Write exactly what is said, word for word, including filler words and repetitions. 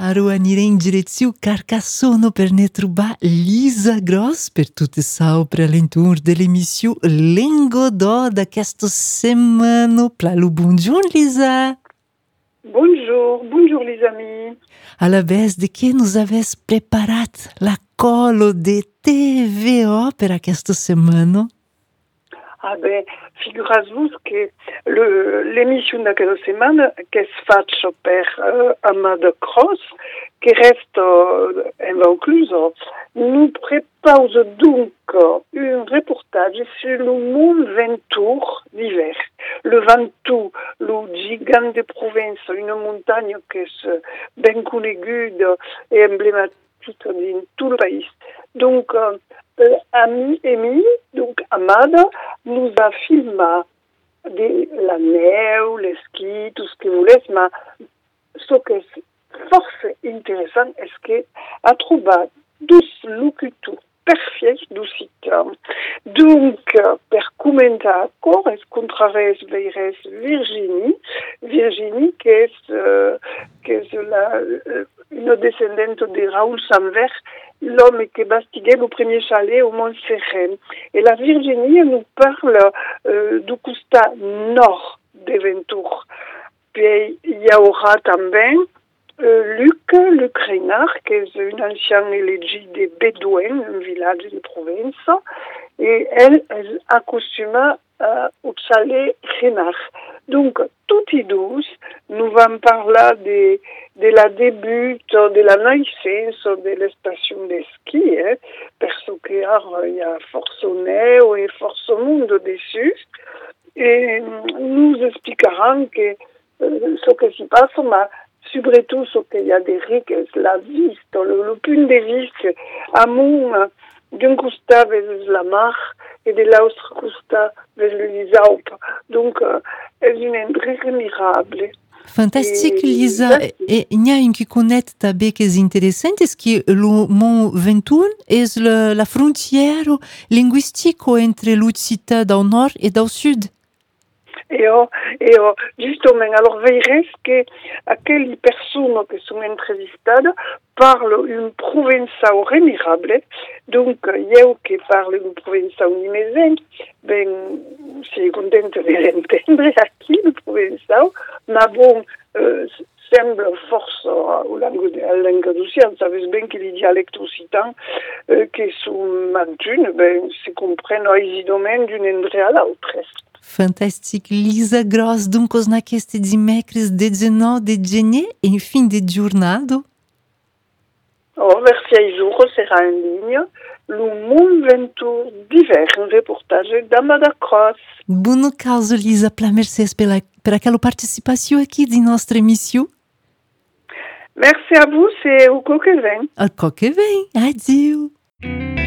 aro anirem in direzione Carcassonne per ne trovare Lisa Gross per tutte sau per l'entour de l'émission Lingo d'O d'aquesta setmana. Plalu, bonjour Lisa. Bonjour, bonjour les amis. À la base de que nous avez préparat la colo de T V O per aquesta setmana? Ah ben, figurez-vous que le, l'émission de questa settimana che si faccia per uh, Amada Cross, che resta uh, incluso, nous prépare donc un reportage sur le Mont Ventoux d'hiver. Le Ventoux, le gigant de Provence, une montagne qui est bien connue et emblématique dans tout le pays. Donc, euh, Euh, Ami Amy, donc Amada, nous a filmé de la neige, les skis, tout ce que vous voulez, mais ce qui est fort intéressant, est que a trouvé douze locuteurs parfaits du site. Donc, per commenter encore, est-ce qu'on traverse vers Virginie, Virginie qui est, euh, qui est la, euh, une descendante de Raoul Sanvert, l'homme qui bastiguait le premier chalet au Mont Sérène. Et la Virginie nous parle euh, du costa nord de Ventoux. Puis il y aura também euh, Luc, Luc Reynard, qui est une ancienne élégie des Bédouins, un village de Provence. Et elle, elle accoutume euh, au chalet Reynard. Donc, tout est douce. Nous allons parler de, de la début, de la naissance de la station de ski, hein, parce qu'il y a force nez et force monde dessus. Et nous expliquerons que euh, ce qui se passe, mais surtout ce qu'il y a des riches, la viste, le, le point de vue à mon d'un costa vers la mer et de l'autre costa vers les Alpes. Donc, euh, c'est une endroit admirable. Fantastique, Lisa. Et il y a une qui connaît também que est intéressante, est-ce que le Mont Ventoux est le, la frontière linguistique entre l'Occitanie du nord et du sud? Et, oh, et oh, justement, alors verrez que aquelles personnes qui sont entrevistées parlent une provençal admirable. Donc, eu qui parle une provençal nimésien, ben, je suis contente de l'entendre aquí, le provençal, mais bon, euh, semble force à la langue d'Occitanie. Vous savez bien que les dialectes occitans euh, qui sont maintenus, ben, se comprennent aisément d'un endroit à l'autre. Fantastique. Lisa Gross, donc, os naqueste dimecres dezenove de gener, em fim de jornada. Oh, vers six jours sera en ligne le Mont Ventoux d'hiver, un reportage d'Amada Cross. Boa causa, Lisa, pela Mercedes, pela, por aquela participação aqui de nossa emissão. Merci à vous, c'est au coq que vem. Au coq que vem. Adieu.